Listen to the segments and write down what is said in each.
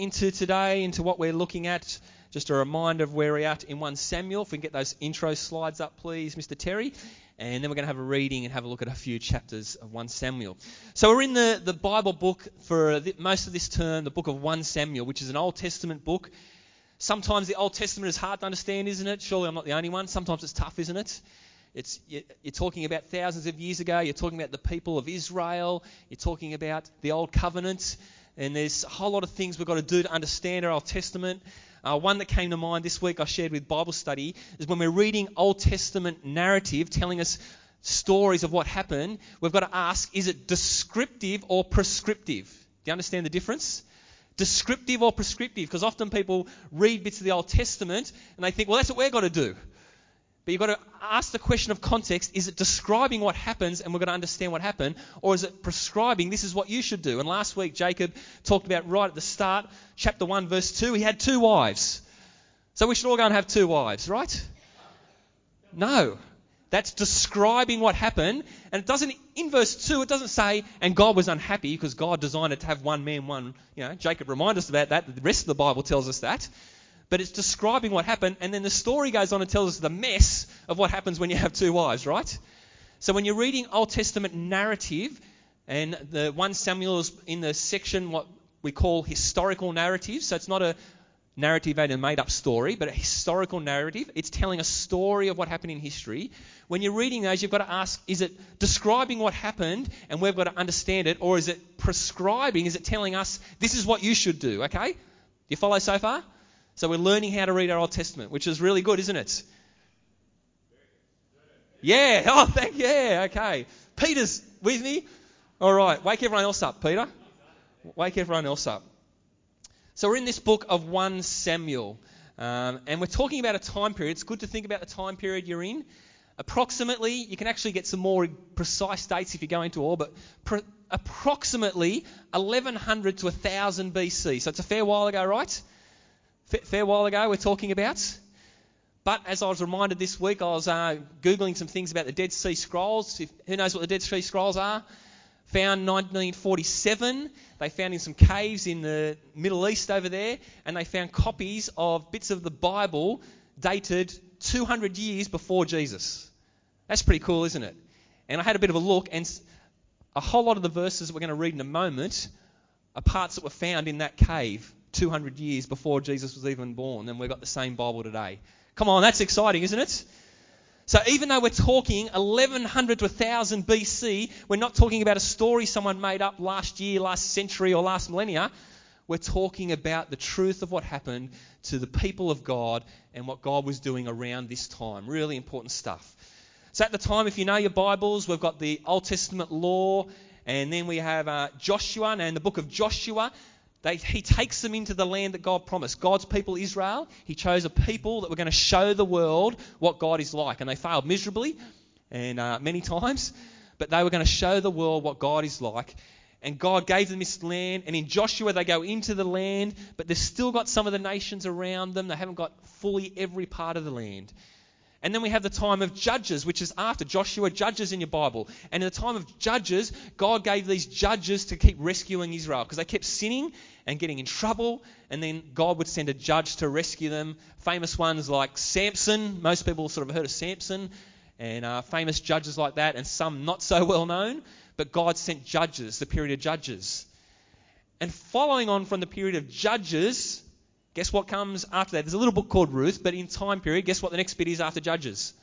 into today, into what we're looking at, just a reminder of where we're at in 1 Samuel. If we can get those intro slides up, please, Mr. Terry. And then we're going to have a reading and have a look at a few chapters of 1 Samuel. So we're in the Bible book for most of this term, the book of 1 Samuel, which is an Old Testament book. Sometimes the Old Testament is hard to understand, isn't it? Surely I'm not the only one. Sometimes it's tough, isn't it? You're talking about thousands of years ago. You're talking about the people of Israel. You're talking about the Old Covenant. And there's a whole lot of things we've got to do to understand our Old Testament. One that came to mind this week I shared with Bible study is when we're reading Old Testament narrative telling us stories of what happened, we've got to ask, is it descriptive or prescriptive? Do you understand the difference? Descriptive or prescriptive? Because often people read bits of the Old Testament and they think, well, that's what we've got to do. But you've got to ask the question of context, is it describing what happens and we're going to understand what happened, or is it prescribing this is what you should do? And last week Jacob talked about right at the start, chapter 1, verse 2, he had 2 wives. So we should all go and have 2 wives, right? No. That's describing what happened. And it doesn't, in verse 2, it doesn't say, and God was unhappy because God designed it to have one man, one, Jacob reminded us about that. The rest of the Bible tells us that. But it's describing what happened, and then the story goes on and tells us the mess of what happens when you have 2 wives, right? So when you're reading Old Testament narrative, and the 1 Samuel is in the section what we call historical narrative, so it's not a narrative and a made-up story, but a historical narrative. It's telling a story of what happened in history. When you're reading those, you've got to ask, is it describing what happened, and we've got to understand it, or is it prescribing, is it telling us, this is what you should do, okay? Do you follow so far? So we're learning how to read our Old Testament, which is really good, isn't it? Yeah. Oh, okay. Peter's with me. All right. Wake everyone else up, Peter. Wake everyone else up. So we're in this book of 1 Samuel, and we're talking about a time period. It's good to think about the time period you're in. Approximately, you can actually get some more precise dates if you go into all, but approximately 1100 to 1000 BC. So it's a fair while ago, right? Fair while ago we're talking about. But as I was reminded this week, I was Googling some things about the Dead Sea Scrolls. Who knows what the Dead Sea Scrolls are? Found 1947. They found in some caves in the Middle East over there, and they found copies of bits of the Bible dated 200 years before Jesus. That's pretty cool, isn't it? And I had a bit of a look, and a whole lot of the verses that we're going to read in a moment are parts that were found in that cave 200 years before Jesus was even born, and we've got the same Bible today. Come on, that's exciting, isn't it? So even though we're talking 1100 to 1000 BC, we're not talking about a story someone made up last year, last century, or last millennia. We're talking about the truth of what happened to the people of God and what God was doing around this time. Really important stuff. So at the time, if you know your Bibles, we've got the Old Testament law, and then we have Joshua, and the book of Joshua. He takes them into the land that God promised. God's people, Israel, he chose a people that were going to show the world what God is like. And they failed miserably and many times. But they were going to show the world what God is like. And God gave them this land. And in Joshua, they go into the land. But they've still got some of the nations around them. They haven't got fully every part of the land. And then we have the time of Judges, which is after Joshua, Judges in your Bible. And in the time of Judges, God gave these judges to keep rescuing Israel because they kept sinning and getting in trouble. And then God would send a judge to rescue them. Famous ones like Samson. Most people sort of heard of Samson. And famous judges like that, and some not so well known. But God sent judges, the period of Judges. And following on from the period of Judges, guess what comes after that? There's a little book called Ruth, but in time period, guess what the next bit is after Judges?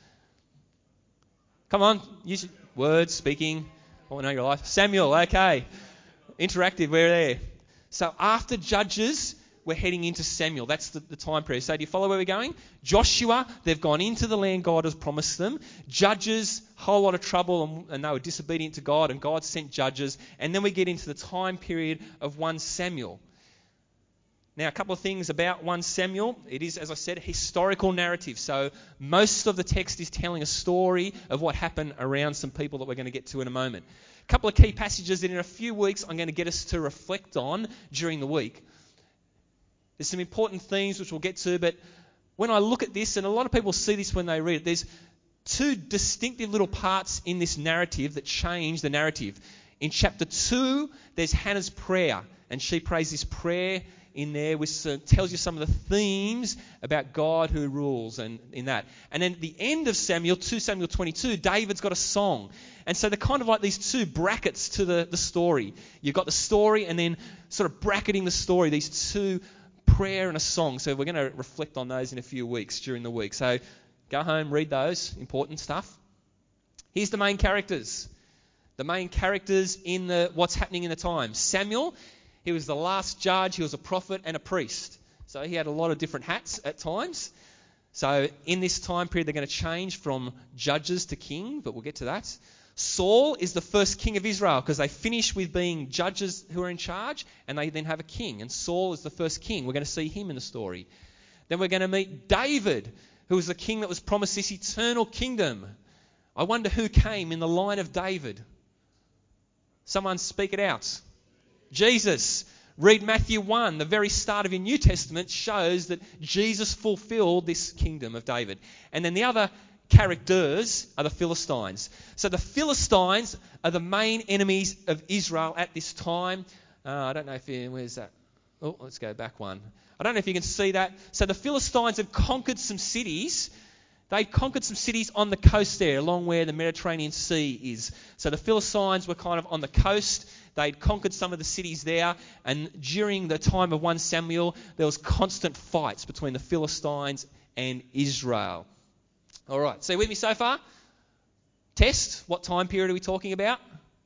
Come on, use words, speaking. I want to know your life. Samuel, okay. Interactive, we're there. So after Judges, we're heading into Samuel. That's the time period. So do you follow where we're going? Joshua, they've gone into the land God has promised them. Judges, whole lot of trouble, and they were disobedient to God, and God sent judges. And then we get into the time period of 1 Samuel. Now, a couple of things about 1 Samuel. It is, as I said, a historical narrative. So most of the text is telling a story of what happened around some people that we're going to get to in a moment. A couple of key passages that in a few weeks I'm going to get us to reflect on during the week. There's some important themes which we'll get to, but when I look at this, and a lot of people see this when they read it, there's 2 distinctive little parts in this narrative that change the narrative. In chapter 2, there's Hannah's prayer, and she prays this prayer in there, which tells you some of the themes about God who rules and in that. And then at the end of Samuel, 2 Samuel 22, David's got a song. And so they're kind of like these two brackets to the story. You've got the story and then sort of bracketing the story, these two, prayer and a song. So we're going to reflect on those in a few weeks during the week. So go home, read those, important stuff. Here's the main characters. The main characters in what's happening in the time. Samuel, he was the last judge, he was a prophet and a priest. So he had a lot of different hats at times. So in this time period, they're going to change from judges to king, but we'll get to that. Saul is the first king of Israel because they finish with being judges who are in charge and they then have a king. And Saul is the first king. We're going to see him in the story. Then we're going to meet David, who was the king that was promised this eternal kingdom. I wonder who came in the line of David. Someone speak it out. Jesus. Read Matthew 1. The very start of your New Testament shows that Jesus fulfilled this kingdom of David. And then the other characters are the Philistines. So the Philistines are the main enemies of Israel at this time. I don't know if where's that? Oh, let's go back one. I don't know if you can see that. So the Philistines have conquered some cities. They conquered some cities on the coast there, along where the Mediterranean Sea is. So the Philistines were kind of on the coast. They'd conquered some of the cities there. And during the time of 1 Samuel, there was constant fights between the Philistines and Israel. All right, so with me so far? Test, what time period are we talking about?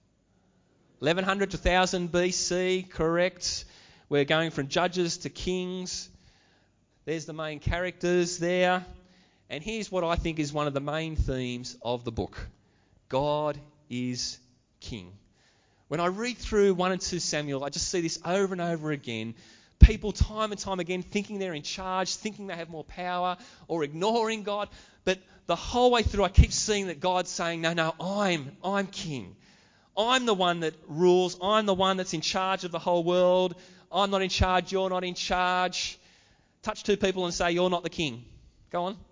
1100 to 1000 BC, correct. We're going from judges to kings. There's the main characters there. And here's what I think is one of the main themes of the book. God is king. When I read through 1 and 2 Samuel, I just see this over and over again. People time and time again thinking they're in charge, thinking they have more power, or ignoring God. But the whole way through, I keep seeing that God's saying, no, I'm king. I'm the one that rules. I'm the one that's in charge of the whole world. I'm not in charge. You're not in charge. Touch two people and say, you're not the king. Go on.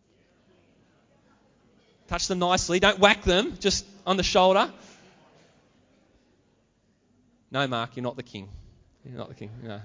Touch them nicely. Don't whack them, just on the shoulder. No, Mark, you're not the king. You're not the king. No.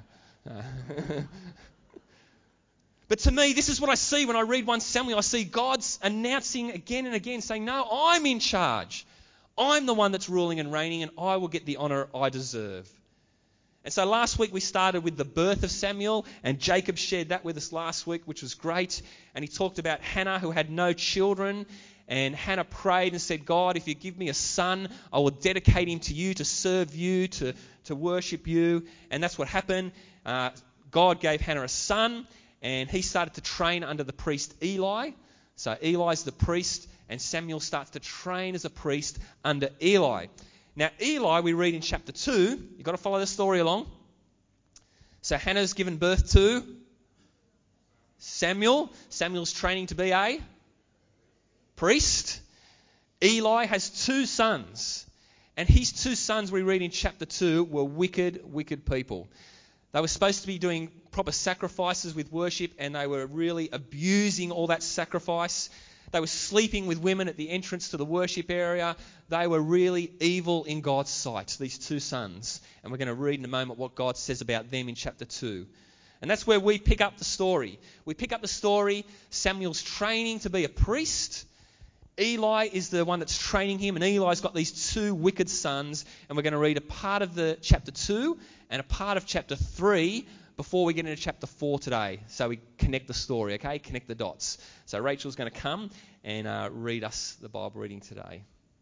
But to me, this is what I see when I read 1 Samuel. I see God's announcing again and again, saying, no, I'm in charge. I'm the one that's ruling and reigning, and I will get the honour I deserve. And so last week we started with the birth of Samuel, and Jacob shared that with us last week, which was great. And he talked about Hannah, who had no children. And Hannah prayed and said, God, if you give me a son, I will dedicate him to you, to serve you, to worship you. And that's what happened. God gave Hannah a son, and he started to train under the priest Eli. So Eli's the priest, and Samuel starts to train as a priest under Eli. Now, Eli, we read in chapter 2. You've got to follow the story along. So Hannah's given birth to Samuel. Samuel's training to be a priest. Eli has two sons. And his two sons, we read in chapter 2, were wicked people. They were supposed to be doing proper sacrifices with worship, and they were really abusing all that sacrifice. They were sleeping with women at the entrance to the worship area. They were really evil in God's sight, these two sons. And we're going to read in a moment what God says about them in chapter 2. And that's where we pick up the story. We pick up the story. Samuel's training to be a priest. Eli is the one that's training him, and Eli's got these two wicked sons. And we're going to read a part of the chapter 2 and a part of chapter 3 before we get into chapter 4 today. So we connect the story, okay? Connect the dots. So Rachel's going to come and read us the Bible reading today.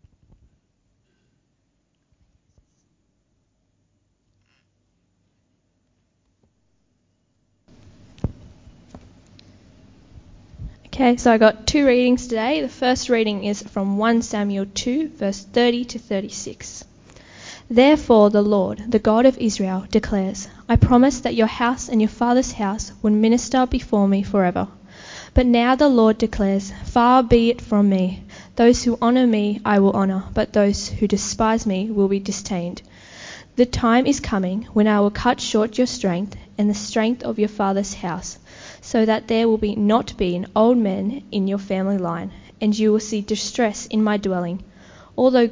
Okay, so I got two readings today. The first reading is from 1 Samuel 2, verse 30 to 36. Therefore the Lord, the God of Israel, declares, I promised that your house and your father's house would minister before me forever. But now the Lord declares, far be it from me. Those who honour me I will honour, but those who despise me will be disdained. The time is coming when I will cut short your strength and the strength of your father's house, so that there will not be an old man in your family line, and you will see distress in my dwelling. Although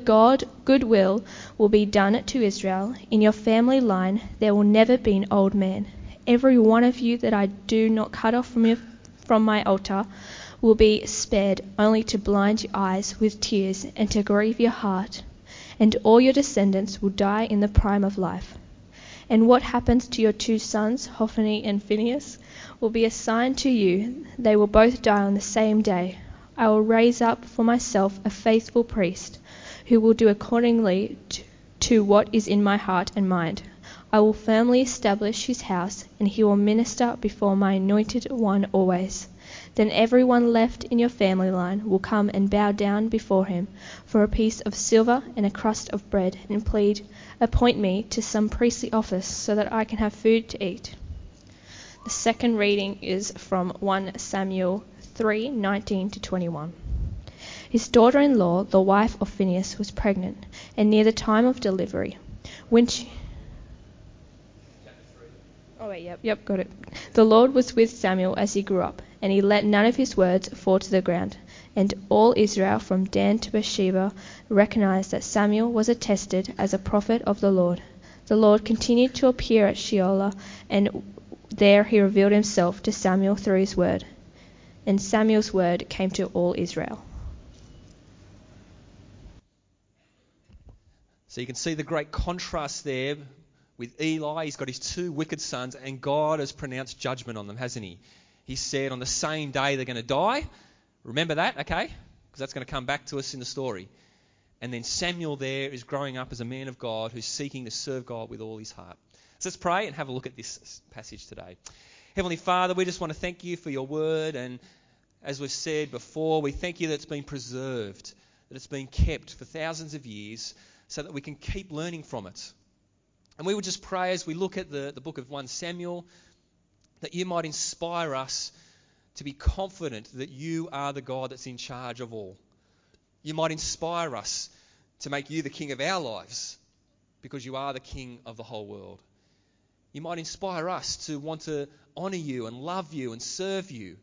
goodwill will be done to Israel, in your family line there will never be an old man, every one of you that I do not cut off from my altar will be spared only to blind your eyes with tears and to grieve your heart, and all your descendants will die in the prime of life. And what happens to your 2 sons, Hophni and Phinehas, will be a sign to you. They will both die on the same day. I will raise up for myself a faithful priest who will do accordingly to what is in my heart and mind. I will firmly establish his house, and he will minister before my anointed one always. Then everyone left in your family line will come and bow down before him for a piece of silver and a crust of bread, and plead, 'Appoint me to some priestly office so that I can have food to eat.'" The second reading is from 1 Samuel 3:19-21. His daughter-in-law, the wife of Phinehas, was pregnant, and near the time of delivery. When she... Yep, got it. The Lord was with Samuel as he grew up, and he let none of his words fall to the ground. And all Israel from Dan to Beersheba recognized that Samuel was attested as a prophet of the Lord. The Lord continued to appear at Sheolah, and there he revealed himself to Samuel through his word. And Samuel's word came to all Israel. So you can see the great contrast there with Eli. He's got his 2 wicked sons, and God has pronounced judgment on them, hasn't he? He said on the same day they're going to die. Remember that, okay? Because that's going to come back to us in the story. And then Samuel there is growing up as a man of God who's seeking to serve God with all his heart. So let's pray and have a look at this passage today. Heavenly Father, we just want to thank you for your word. And as we've said before, we thank you that it's been preserved, that it's been kept for thousands of years so that we can keep learning from it. And we would just pray as we look at the book of 1 Samuel that you might inspire us to be confident that you are the God that's in charge of all. You might inspire us to make you the king of our lives because you are the king of the whole world. You might inspire us to want to honour you and love you and serve you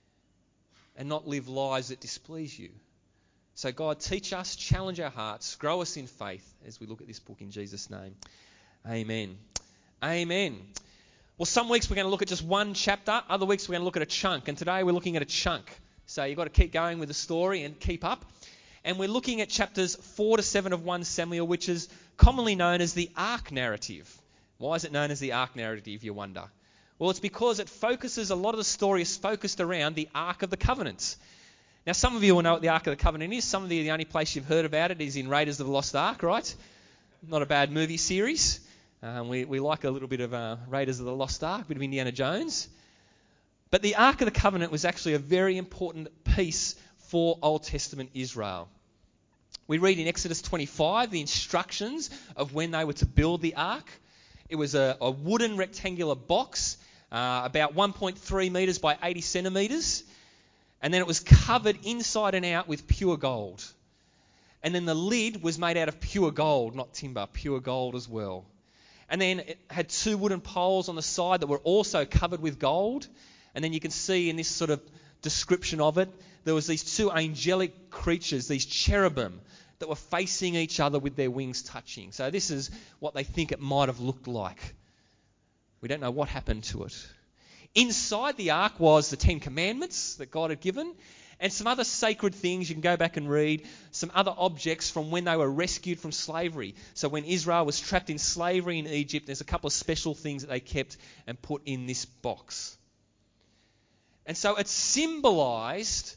and not live lives that displease you. So God, teach us, challenge our hearts, grow us in faith as we look at this book in Jesus' name. Amen. Amen. Well, some weeks we're going to look at just one chapter. Other weeks we're going to look at a chunk. And today we're looking at a chunk. So you've got to keep going with the story and keep up. And we're looking at chapters 4 to 7 of 1 Samuel, which is commonly known as the Ark narrative. Why is it known as the Ark narrative, you wonder? Well, it's because it focuses, a lot of the story is focused around the Ark of the Covenant. Now, some of you will know what the Ark of the Covenant is. Some of you, the only place you've heard about it is in Raiders of the Lost Ark, right? Not a bad movie series. We like a little bit of Raiders of the Lost Ark, a bit of Indiana Jones. But the Ark of the Covenant was actually a very important piece for Old Testament Israel. We read in Exodus 25 the instructions of when they were to build the Ark. It was a wooden rectangular box, about 1.3 metres by 80 centimetres. And then it was covered inside and out with pure gold. And then the lid was made out of pure gold, not timber, pure gold as well. And then it had 2 wooden poles on the side that were also covered with gold. And then you can see in this sort of description of it, there was these 2 angelic creatures, these cherubim, that were facing each other with their wings touching. So this is what they think it might have looked like. We don't know what happened to it. Inside the ark was the 10 Commandments that God had given, and some other sacred things. You can go back and read some other objects from when they were rescued from slavery. So when Israel was trapped in slavery in Egypt, there's a couple of special things that they kept and put in this box. And so it symbolised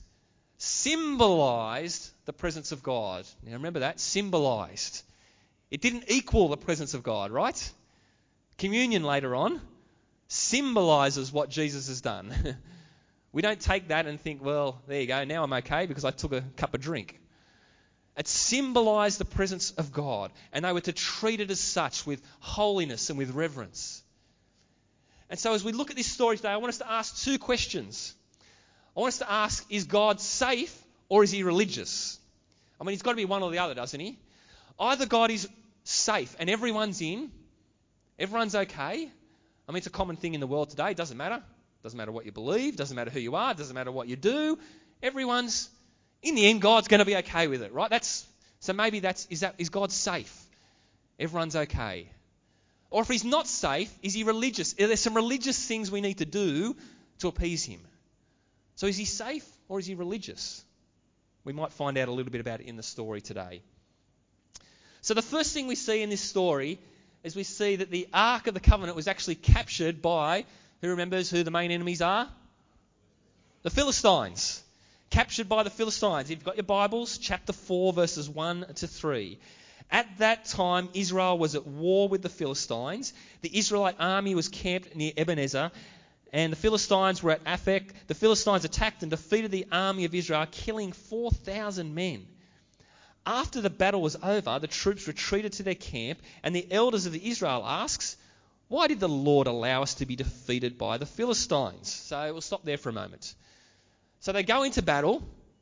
the presence of God. Now remember that, symbolised. It didn't equal the presence of God, right? Communion later on symbolises what Jesus has done. We don't take that and think, well, there you go, now I'm okay because I took a cup of drink. It symbolised the presence of God, and they were to treat it as such with holiness and with reverence. And so as we look at this story today, I want us to ask 2 questions. I want us to ask, is God safe or is he religious? I mean, he's got to be one or the other, doesn't he? Either God is safe and everyone's in, everyone's okay. I mean, it's a common thing in the world today. It doesn't matter. Doesn't matter what you believe. Doesn't matter who you are. Doesn't matter what you do. Everyone's, in the end, God's going to be okay with it, right? Is God safe? Everyone's okay. Or if he's not safe, is he religious? Are there some religious things we need to do to appease him? So is he safe or is he religious? We might find out a little bit about it in the story today. So the first thing we see in this story is we see that the Ark of the Covenant was actually captured by, who remembers who the main enemies are? The Philistines. Captured by the Philistines. If you've got your Bibles, chapter 4, verses 1 to 3. At that time, Israel was at war with the Philistines. The Israelite army was camped near Ebenezer, and the Philistines were at Aphek. The Philistines attacked and defeated the army of Israel, killing 4,000 men. After the battle was over, the troops retreated to their camp, and the elders of Israel asked, "Why did the Lord allow us to be defeated by the Philistines?" So we'll stop there for a moment. So they go into battle.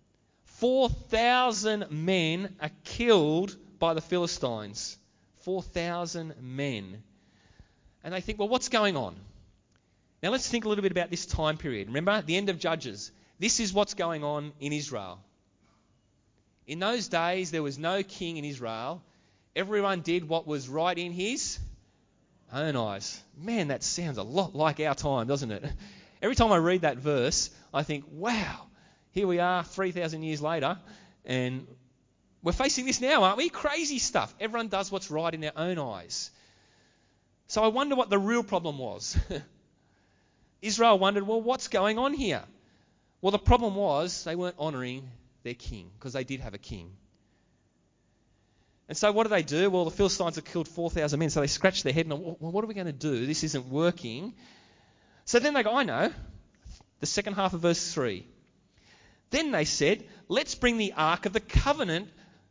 4,000 men are killed by the Philistines. 4,000 men. And they think, well, what's going on? Now let's think a little bit about this time period. Remember, at the end of Judges, this is what's going on in Israel. In those days, there was no king in Israel. Everyone did what was right in his own eyes. Man, that sounds a lot like our time, doesn't it? Every time I read that verse, I think, wow, here we are 3,000 years later, and we're facing this now, aren't we? Crazy stuff. Everyone does what's right in their own eyes. So I wonder what the real problem was. Israel wondered, well, what's going on here? Well, the problem was they weren't honouring their king, because they did have a king. And so what do? Well, the Philistines have killed 4,000 men, so they scratch their head and, well, what are we going to do? This isn't working. So then they go, I know, the second half of verse 3. Then they said, let's bring the Ark of the Covenant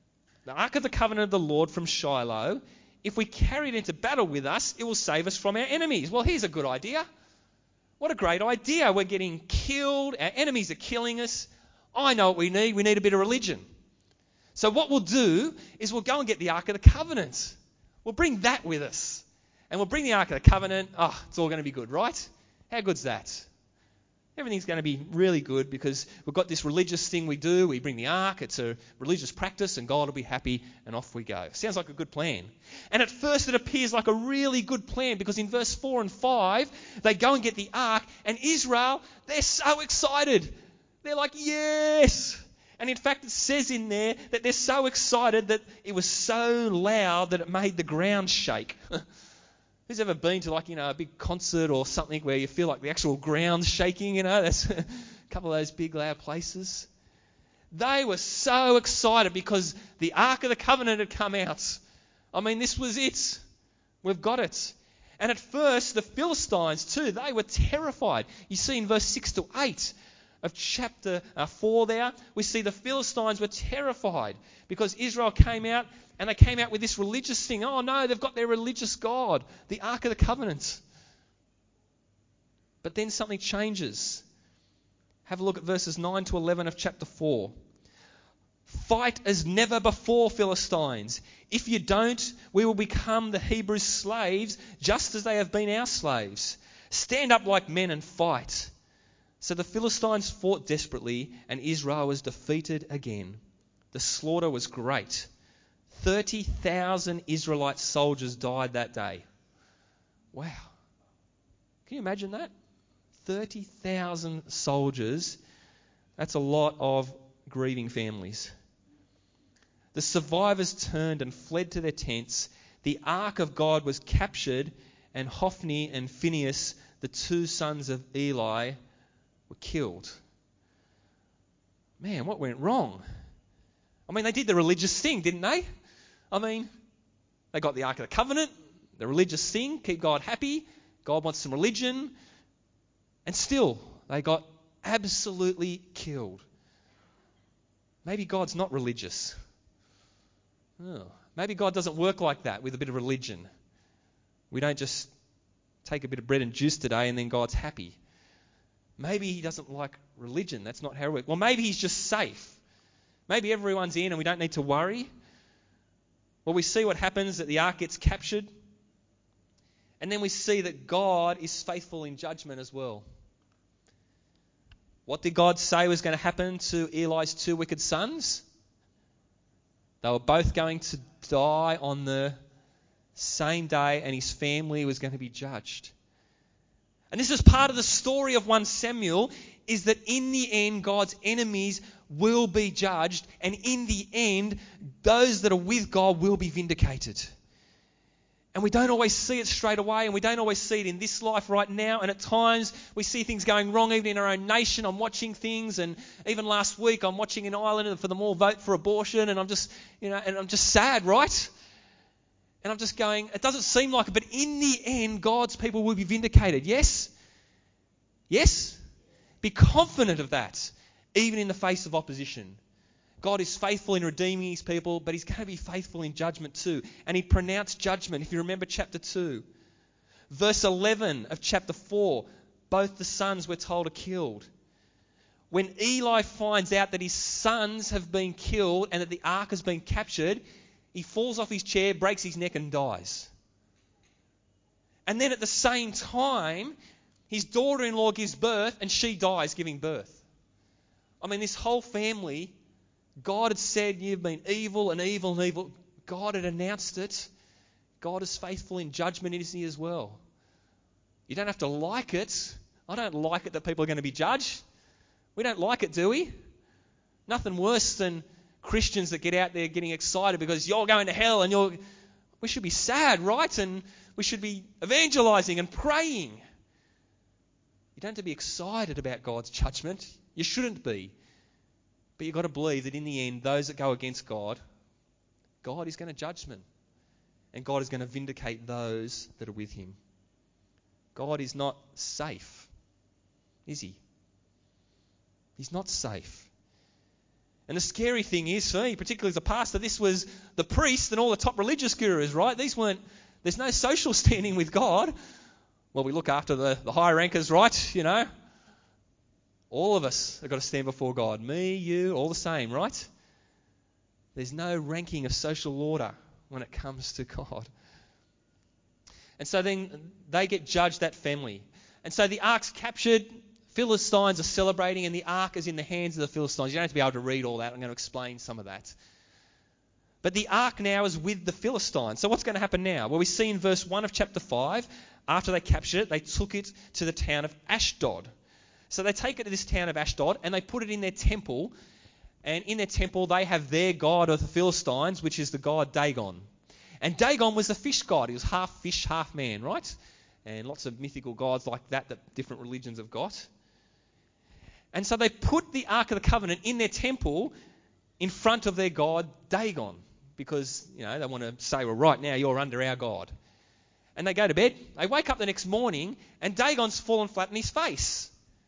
of the Lord from Shiloh. If we carry it into battle with us, it will save us from our enemies. Well, here's a good idea. What a great idea. We're getting killed. Our enemies are killing us. I know what we need. We need a bit of religion. So what we'll do is we'll go and get the Ark of the Covenant. We'll bring that with us. And we'll bring the Ark of the Covenant. It's all going to be good, right? How good's that? Everything's going to be really good because we've got this religious thing we do. We bring the ark. It's a religious practice and God will be happy and off we go. Sounds like a good plan. And at first it appears like a really good plan because in verse 4 and 5, they go and get the ark and Israel, they're so excited. They're like, yes. And in fact, it says in there that they're so excited that it was so loud that it made the ground shake. Who's ever been to a big concert or something where you feel like the actual ground's shaking, That's a couple of those big loud places. They were so excited because the Ark of the Covenant had come out. I mean, this was it. We've got it. And at first, the Philistines too, they were terrified. You see in verse 6 to 8 of chapter 4 there, we see the Philistines were terrified because Israel came out and they came out with this religious thing. Oh no, they've got their religious God, the Ark of the Covenant. But then something changes. Have a look at verses 9 to 11 of chapter 4. Fight as never before, Philistines. If you don't, we will become the Hebrews' slaves just as they have been our slaves. Stand up like men and fight. So the Philistines fought desperately and Israel was defeated again. The slaughter was great. 30,000 Israelite soldiers died that day. Wow. Can you imagine that? 30,000 soldiers. That's a lot of grieving families. The survivors turned and fled to their tents. The ark of God was captured and Hophni and Phinehas, the two sons of Eli, were killed. Man, what went wrong? I mean, they did the religious thing, didn't they? I mean, they got the Ark of the Covenant, the religious thing, keep God happy. God wants some religion. And still, they got absolutely killed. Maybe God's not religious. Maybe God doesn't work like that with a bit of religion. We don't just take a bit of bread and juice today and then God's happy. Maybe he doesn't like religion. That's not how it works. Well, maybe he's just safe. Maybe everyone's in and we don't need to worry. Well, we see what happens, that the ark gets captured. And then we see that God is faithful in judgment as well. What did God say was going to happen to Eli's two wicked sons? They were both going to die on the Same day, and his family was going to be judged. And this is part of the story of 1 Samuel, is that in the end, God's enemies will be judged, and in the end, those that are with God will be vindicated. And we don't always see it straight away, and we don't always see it in this life right now, and at times we see things going wrong even in our own nation. I'm watching things, and even last week I'm watching in Ireland for them all vote for abortion, and I'm just sad, right? And I'm just going, it doesn't seem like it, but in the end, God's people will be vindicated. Yes? Yes? Be confident of that, even in the face of opposition. God is faithful in redeeming his people, but he's going to be faithful in judgment too. And he pronounced judgment. If you remember chapter 2, verse 11 of chapter 4, both the sons, we're told, are killed. When Eli finds out that his sons have been killed and that the ark has been captured, he falls off his chair, breaks his neck and dies. And then at the same time, his daughter-in-law gives birth and she dies giving birth. I mean, this whole family, God had said, you've been evil and evil and evil. God had announced it. God is faithful in judgment, isn't he, as well? You don't have to like it. I don't like it that people are going to be judged. We don't like it, do we? Nothing worse than Christians that get out there getting excited because you're going to hell and we should be sad, right? And we should be evangelizing and praying. You don't have to be excited about God's judgment. You shouldn't be. But you've got to believe that in the end, those that go against God, God is going to judge them. And God is going to vindicate those that are with him. God is not safe, is he? He's not safe. And the scary thing is, for me, particularly as a pastor, this was the priests and all the top religious gurus, right? There's no social standing with God. Well, we look after the high rankers, right? You know. All of us have got to stand before God. Me, you, all the same, right? There's no ranking of social order when it comes to God. And so then they get judged, that family. And so the ark's captured. Philistines are celebrating, and the ark is in the hands of the Philistines. You don't have to be able to read all that. I'm going to explain some of that. But the ark now is with the Philistines. So what's going to happen now? Well, we see in verse 1 of chapter 5, after they captured it, they took it to the town of Ashdod. So they take it to this town of Ashdod, and they put it in their temple. And in their temple, they have their god of the Philistines, which is the god Dagon. And Dagon was the fish god. He was half fish, half man, right? And lots of mythical gods like that different religions have got. And so they put the Ark of the Covenant in their temple in front of their god Dagon, because they want to say, well, right now you're under our God. And they go to bed. They wake up the next morning, and Dagon's fallen flat on his face.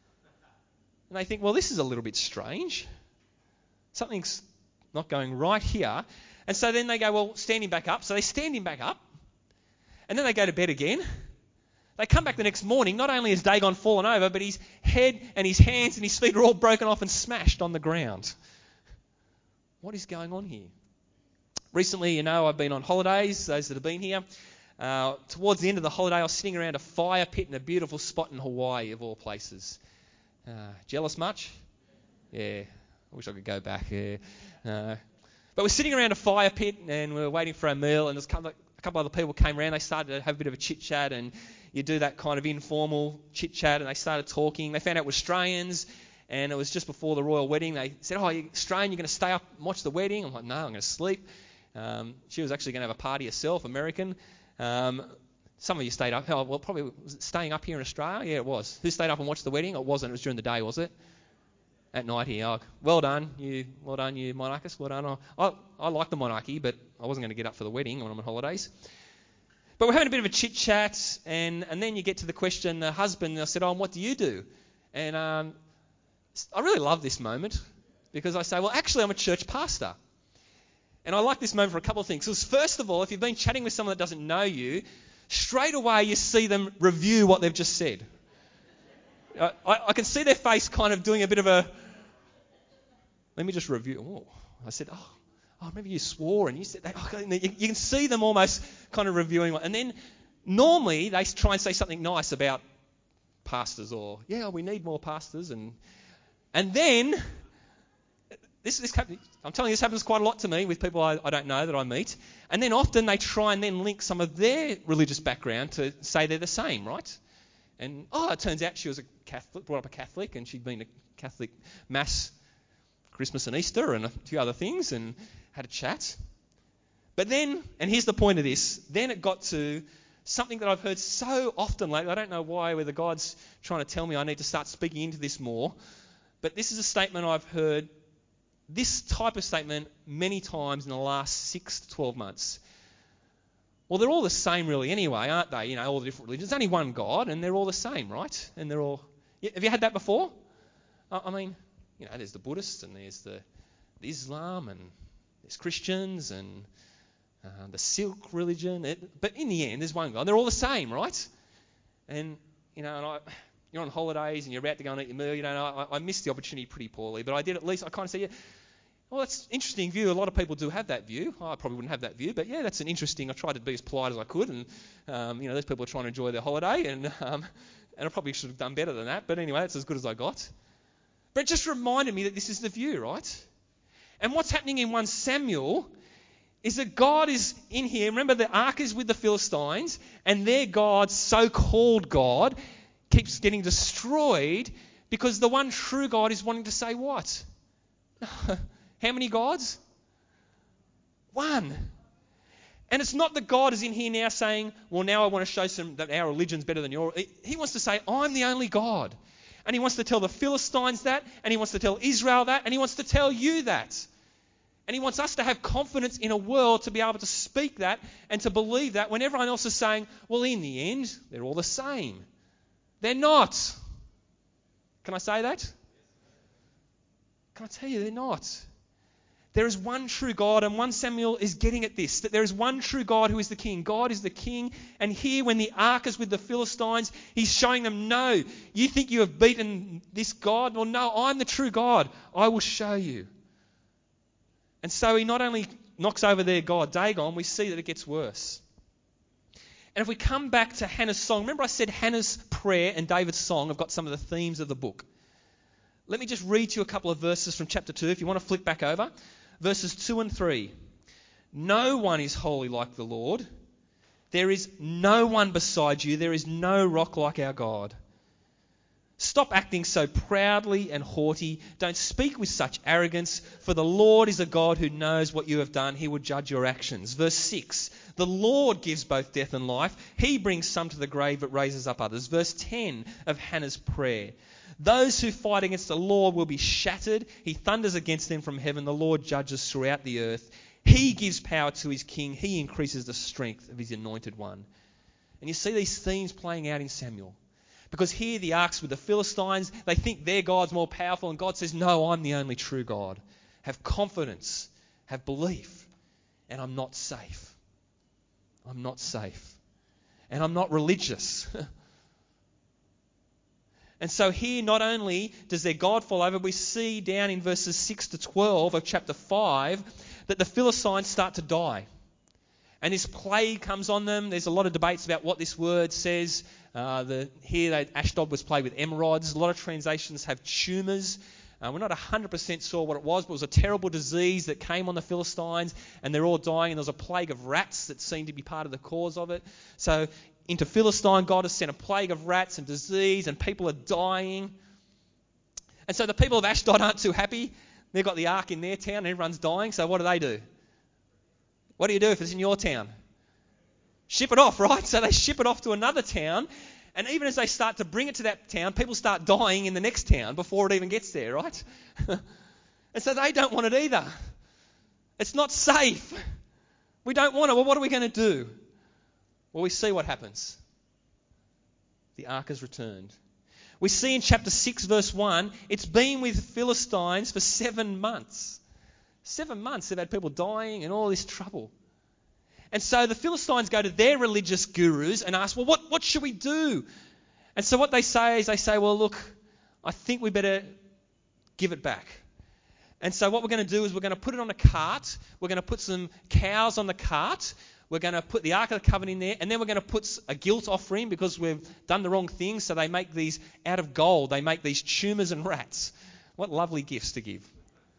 And they think, well, this is a little bit strange. Something's not going right here. And so then they go, well, stand him back up. So they stand him back up, and then they go to bed again. They come back the next morning. Not only has Dagon fallen over, but his head and his hands and his feet are all broken off and smashed on the ground. What is going on here? Recently, I've been on holidays, those that have been here. Towards the end of the holiday, I was sitting around a fire pit in a beautiful spot in Hawaii, of all places. Jealous much? Yeah, I wish I could go back. Yeah. But we're sitting around a fire pit, and we were waiting for our meal, and there's a couple other people came around. They started to have a bit of a chit-chat, and you do that kind of informal chit-chat, and they started talking. They found out we're Australians, and it was just before the royal wedding. They said, oh, you're Australian, you're going to stay up and watch the wedding? I'm like, no, I'm going to sleep. She was actually going to have a party herself, American. Some of you stayed up. Oh, well, probably was it staying up here in Australia? Yeah, it was. Who stayed up and watched the wedding? It wasn't. It was during the day, was it? At night here. Oh, well done, you monarchists. Well done. I like the monarchy, but I wasn't going to get up for the wedding when I'm on holidays. But we're having a bit of a chit-chat, and then you get to the question, the husband, I said, oh, and what do you do? And I really love this moment, because I say, well, actually, I'm a church pastor. And I like this moment for a couple of things. Because first of all, if you've been chatting with someone that doesn't know you, straight away you see them review what they've just said. I can see their face kind of doing a bit of a, let me just review. Oh, I said, oh, maybe you swore and you said that. Oh, you can see them almost kind of reviewing. And then normally they try and say something nice about pastors, or, yeah, we need more pastors. And then I'm telling you, this happens quite a lot to me with people I don't know that I meet. And then often they try and then link some of their religious background to say they're the same, right? And, it turns out she was a Catholic, brought up a Catholic, and she'd been to Catholic Mass, Christmas and Easter, and a few other things, and had a chat. But then, and here's the point of this, then it got to something that I've heard so often lately. I don't know why, whether God's trying to tell me I need to start speaking into this more. But this is a statement I've heard, this type of statement, many times in the last 6 to 12 months. Well, they're all the same really anyway, aren't they? All the different religions. There's only one God, and they're all the same, right? And they're all... Have you had that before? I mean, there's the Buddhists, and there's the Islam, and there's Christians, and the Silk religion. But in the end, there's one God. They're all the same, right? And, you're on holidays, and you're about to go and eat your meal. I missed the opportunity pretty poorly, but I did at least. I kind of said, yeah, well, that's an interesting view. A lot of people do have that view. I probably wouldn't have that view, but yeah, that's an interesting... I tried to be as polite as I could, and, those people are trying to enjoy their holiday, and I probably should have done better than that, but anyway, that's as good as I got. But it just reminded me that this is the view, right? And what's happening in 1 Samuel is that God is in here. Remember, the ark is with the Philistines, and their God, so-called God, keeps getting destroyed because the one true God is wanting to say what? How many gods? One. And it's not that God is in here now saying, well, now I want to show that our religion's better than yours. He wants to say, I'm the only God. And he wants to tell the Philistines that, and he wants to tell Israel that, and he wants to tell you that. And he wants us to have confidence in a world to be able to speak that and to believe that when everyone else is saying, well, in the end, they're all the same. They're not. Can I say that? Can I tell you, they're not. There is one true God, and 1 Samuel is getting at this, that there is one true God who is the king. God is the king, and here when the ark is with the Philistines, he's showing them, no, you think you have beaten this God? Well, no, I'm the true God. I will show you. And so he not only knocks over their god Dagon, we see that it gets worse. And if we come back to Hannah's song, remember I said Hannah's prayer and David's song have got some of the themes of the book. Let me just read to you a couple of verses from chapter 2, if you want to flip back over. Verses 2 and 3. No one is holy like the Lord. There is no one beside you. There is no rock like our God. Stop acting so proudly and haughty. Don't speak with such arrogance, for the Lord is a God who knows what you have done. He will judge your actions. Verse 6. The Lord gives both death and life. He brings some to the grave but raises up others. Verse 10 of Hannah's prayer. Those who fight against the Lord will be shattered. He thunders against them from heaven. The Lord judges throughout the earth. He gives power to his king. He increases the strength of his anointed one. And you see these themes playing out in Samuel. Because here the ark's with the Philistines. They think their God's more powerful. And God says, no, I'm the only true God. Have confidence. Have belief. And I'm not safe. I'm not safe. And I'm not religious. And so here not only does their God fall over, we see down in verses 6 to 12 of chapter 5 that the Philistines start to die. And this plague comes on them. There's a lot of debates about what this word says. Here Ashdod was plagued with emerods. A lot of translations have tumours. We're not 100% sure what it was, but it was a terrible disease that came on the Philistines, and they're all dying. And there was a plague of rats that seemed to be part of the cause of it. So into Philistine, God has sent a plague of rats and disease, and people are dying. And so the people of Ashdod aren't too happy. They've got the ark in their town, and everyone's dying. So what do? What do you do if it's in your town? Ship it off, right? So they ship it off to another town, and even as they start to bring it to that town, people start dying in the next town before it even gets there, right? And so they don't want it either. It's not safe. We don't want it. Well, what are we going to do? Well, we see what happens. The ark has returned. We see in chapter 6, verse 1, it's been with Philistines for 7 months. 7 months they've had people dying and all this trouble. And so the Philistines go to their religious gurus and ask, well, what should we do? And so what they say is, well, look, I think we better give it back. And so what we're going to do is we're going to put it on a cart. We're going to put some cows on the cart. We're going to put the Ark of the Covenant in there, and then we're going to put a guilt offering because we've done the wrong thing. So they make these out of gold. They make these tumours and rats. What lovely gifts to give.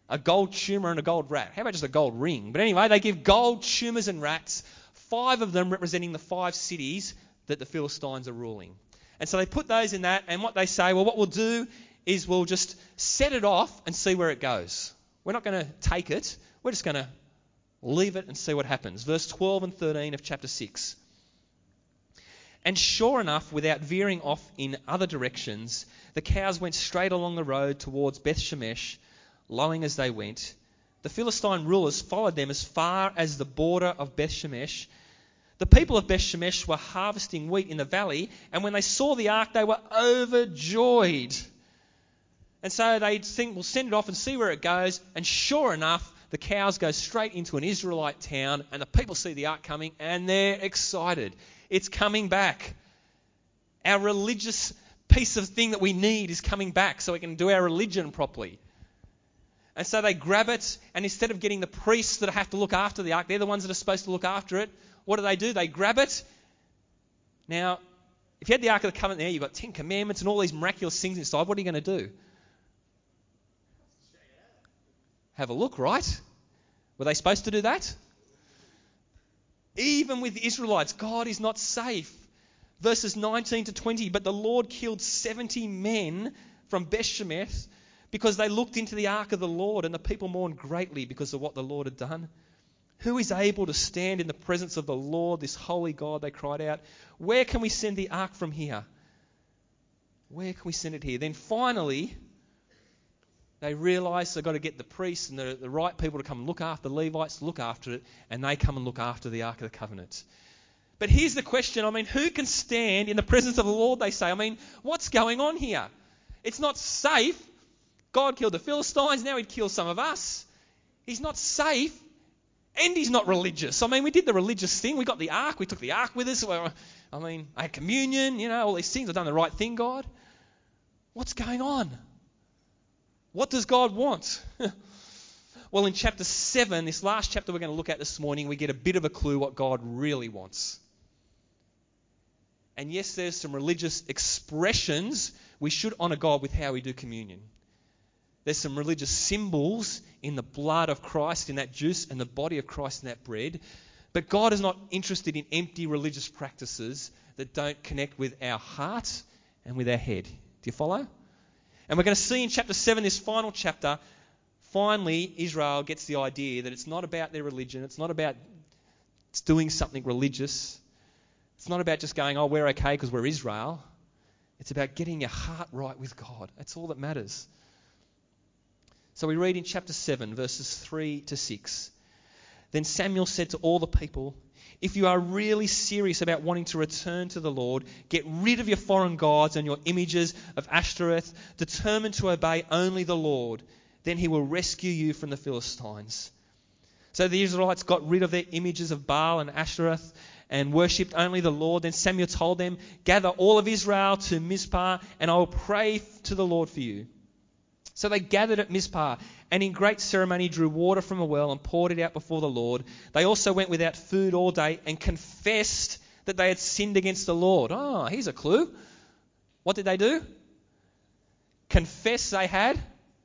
a gold tumor and a gold rat. How about just a gold ring? But anyway, they give gold tumors and rats, 5 of them representing the 5 cities that the Philistines are ruling. And so they put those in that, and what they say, well, what we'll do is we'll just set it off and see where it goes. We're not going to take it. We're just going to leave it and see what happens. Verse 12 and 13 of chapter 6. And sure enough, without veering off in other directions, the cows went straight along the road towards Beth Shemesh, lowing as they went. The Philistine rulers followed them as far as the border of Beth Shemesh. The people of Beth Shemesh were harvesting wheat in the valley, and when they saw the ark, they were overjoyed. And so they think, we'll send it off and see where it goes. And sure enough, the cows go straight into an Israelite town, and the people see the ark coming, and they're excited. It's coming back. Our religious piece of thing that we need is coming back so we can do our religion properly. And so they grab it, and instead of getting the priests that have to look after the ark, they're the ones that are supposed to look after it. What do? They grab it. Now, if you had the Ark of the Covenant there, you've got 10 Commandments and all these miraculous things inside. What are you going to do? Have a look, right? Were they supposed to do that? Even with the Israelites, God is not safe. Verses 19 to 20, but the Lord killed 70 men from Beth Shemesh because they looked into the ark of the Lord, and the people mourned greatly because of what the Lord had done. Who is able to stand in the presence of the Lord, this holy God? They cried out. Where can we send the ark from here? Where can we send it here? Then finally, they realise they've got to get the priests and the right people to come and look after, the Levites to look after it, and they come and look after the Ark of the Covenant. But here's the question, who can stand in the presence of the Lord, they say? What's going on here? It's not safe. God killed the Philistines, now he'd kill some of us. He's not safe, and he's not religious. We did the religious thing. We got the Ark, we took the Ark with us. I had communion, all these things. I've done the right thing, God. What's going on? What does God want? Well, in chapter 7, this last chapter we're going to look at this morning, we get a bit of a clue what God really wants. And yes, there's some religious expressions. We should honour God with how we do communion. There's some religious symbols in the blood of Christ, in that juice, and the body of Christ in that bread. But God is not interested in empty religious practices that don't connect with our heart and with our head. Do you follow? And we're going to see in chapter 7, this final chapter, finally Israel gets the idea that it's not about their religion, it's not about doing something religious, it's not about just going, we're okay because we're Israel. It's about getting your heart right with God. That's all that matters. So we read in chapter 7, verses 3 to 6. Then Samuel said to all the people, if you are really serious about wanting to return to the Lord, get rid of your foreign gods and your images of Ashtoreth, determined to obey only the Lord. Then he will rescue you from the Philistines. So the Israelites got rid of their images of Baal and Ashtoreth and worshipped only the Lord. Then Samuel told them, gather all of Israel to Mizpah, and I will pray to the Lord for you. So they gathered at Mizpah, and in great ceremony drew water from a well and poured it out before the Lord. They also went without food all day and confessed that they had sinned against the Lord. Here's a clue. What did they do? Confess they had?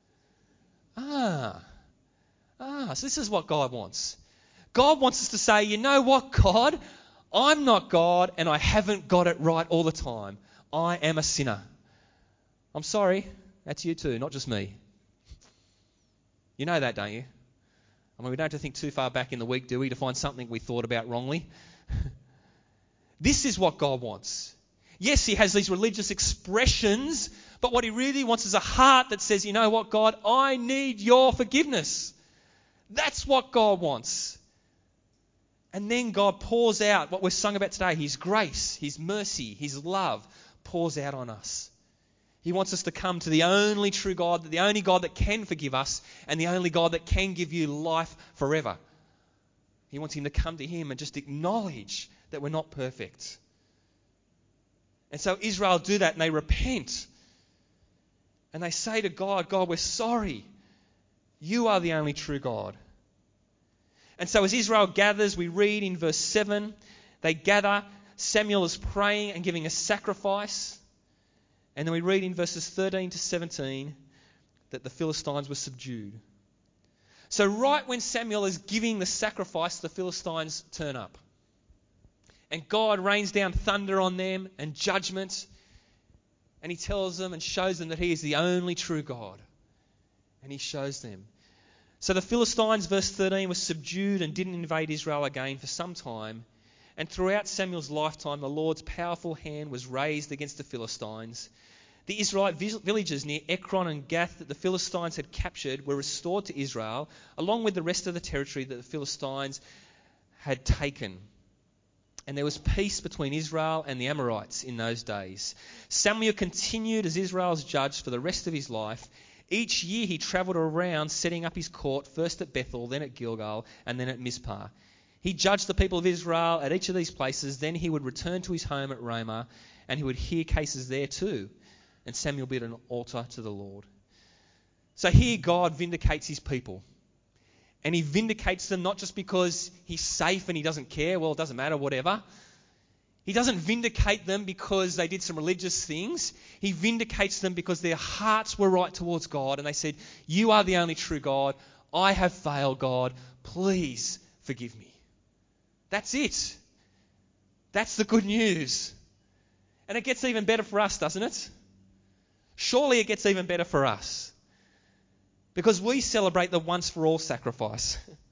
So this is what God wants. God wants us to say, you know what, God? I'm not God, and I haven't got it right all the time. I am a sinner. I'm sorry. That's you too, not just me. You know that, don't you? We don't have to think too far back in the week, do we, to find something we thought about wrongly? This is what God wants. Yes, he has these religious expressions, but what he really wants is a heart that says, you know what, God, I need your forgiveness. That's what God wants. And then God pours out what we've sung about today, his grace, his mercy, his love pours out on us. He wants us to come to the only true God, the only God that can forgive us, and the only God that can give you life forever. He wants him to come to him and just acknowledge that we're not perfect. And so Israel do that, and they repent. And they say to God, God, we're sorry. You are the only true God. And so as Israel gathers, we read in verse 7, they gather, Samuel is praying and giving a sacrifice. And then we read in verses 13 to 17 that the Philistines were subdued. So right when Samuel is giving the sacrifice, the Philistines turn up. And God rains down thunder on them and judgment. And he tells them and shows them that he is the only true God. And he shows them. So the Philistines, verse 13, were subdued and didn't invade Israel again for some time. And throughout Samuel's lifetime, the Lord's powerful hand was raised against the Philistines. The Israelite villages near Ekron and Gath that the Philistines had captured were restored to Israel, along with the rest of the territory that the Philistines had taken. And there was peace between Israel and the Amorites in those days. Samuel continued as Israel's judge for the rest of his life. Each year he travelled around setting up his court, first at Bethel, then at Gilgal, and then at Mizpah. He judged the people of Israel at each of these places. Then he would return to his home at Ramah, and he would hear cases there too. And Samuel built an altar to the Lord. So here God vindicates his people. And he vindicates them not just because he's safe and he doesn't care, well, it doesn't matter, whatever. He doesn't vindicate them because they did some religious things. He vindicates them because their hearts were right towards God. And they said, you are the only true God. I have failed, God. Please forgive me. That's it. That's the good news. And it gets even better for us, doesn't it? Surely it gets even better for us. Because we celebrate the once-for-all sacrifice.